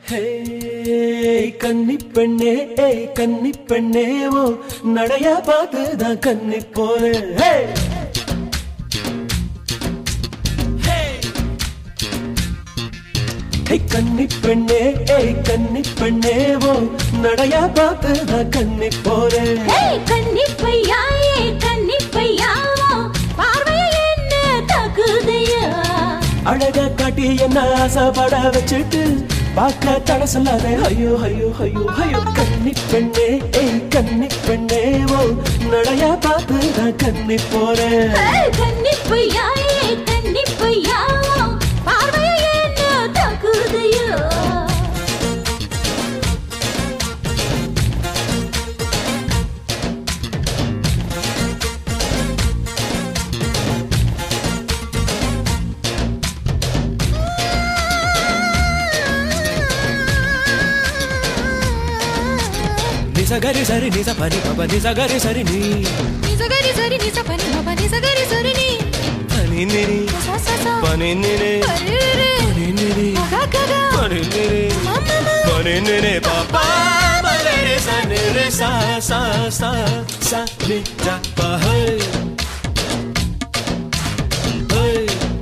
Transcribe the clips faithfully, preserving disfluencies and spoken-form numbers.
கன்னி பெண்ணே ஏய் கன்னி பெண்ணே ஓ நடைய பார்த்துதான் கன்னி போறேன். கன்னி பெண்ணே ஏய் கன்னி பெண்ணே ஓ நடைய பார்த்துதான் கன்னி போறேன். கன்னி பையா ஏய் கன்னி பையா பார்வைய என்ன தாக்குதையா அழகா காட்டி என்ன ஆசைப்பட வச்சுட்டு பார்க்க தட சொல்லாதே ஐயோ ஐயோ ஐயோ ஐயோ. கன்னி பெண்ணே ஏய் கன்னி பெண்ணே ஓ நடைய பார்த்து நான் கன்னி போறேன். கன்னி பையா ஏய் கன்னி பையா பார்வைய என்ன தாக்குதையா Nisagari sari nisa pani baba nisagari sari ni nisagari sari nisa pani baba nisagari sari ni pani ni ni sa sa sa pani ni ni pani ni ni ga ga ga pani ni ni mama pani ni ni papa ma re re sa ni re sa sa sa sa ni ja pa hey hey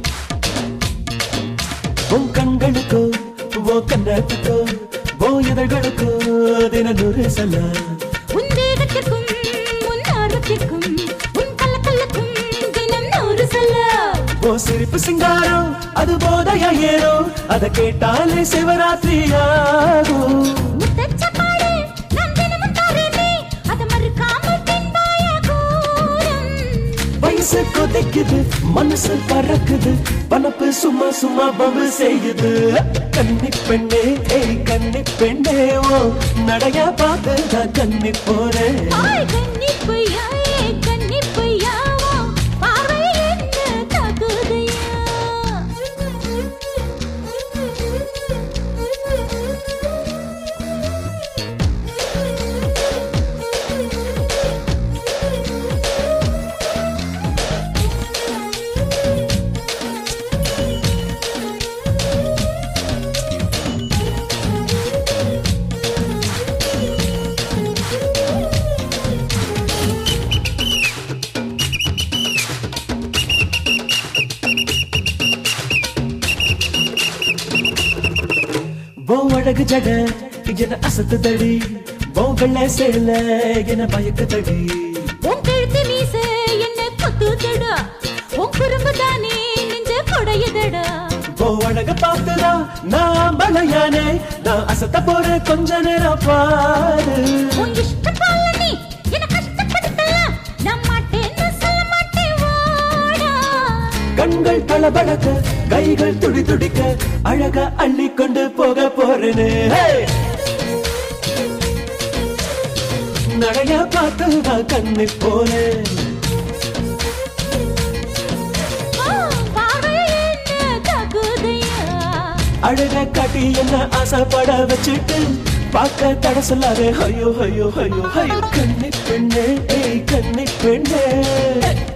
உன் கண்களுக்கோ ஓ கண்ணத்துக்கோ ஓ இதழ்களுக்கோ தின நூறு சல உன் தேகத்திற்கும் உன் ஆர்வத்திற்கும் உன் கள்ள கள்ளக்கும் தினம் நூறு சல ஓ சிரிப்பு சிங்காரம் அது போதையா ஏறோ அத கேட்டாலே சிவராத்திரி ஆகும். முத்தச்சப்பாடு நான் தினமும் தாரேனே அத மறுக்காமல் தின்பாய கூறும். வயசு கொதிக்குது மனசு பறக்குது பணப்பு சும்மா சும்மா பம்பு செய்யுது. கன்னி பெண்ணே ஏய் கன்னி பெண்ணே ஓ நடைய பார்த்து நான் கன்னி போறேன். கன்னி பையா ஏய் கன்னி பையா பார்வை என்ன தாக்குதையா ஓ அழகு ஜட என அசத்து தடி ஓ வெள்ளை சேல என பயக்கு தடி உன் கழுத்து மீச என்ன கொத்துதடா உன் குறும்பு தானே நெஞ்ச கொடையுதடா. ஓ அழக பார்த்துதா நான் பலையானே நான் அசத்த போற கொஞ்ச நேரம் பாரு. உன் இஷ்டத்தால நீ என்ன கஷ்டப்படுத்தலாம் நான் மாட்டேன்னு சொல்ல மாட்டேன் வாடா. கண்கள் தளபடக்க கைகள் துடி துடிக்க அழகா அள்ளி கொண்டு போக போறேனே. நடைய பார்த்து நான் கண்ணி போறேன். பார்வை என்ன தாக்குதையா அழக காட்டி என்ன ஆசைப்பட வச்சுட்டு பார்க்க தட சொல்லாதே ஐயோ ஐயோ ஐயோ ஐயோ. கண்ணி பெண்ணே ஏய் கண்ணி பெண்ணே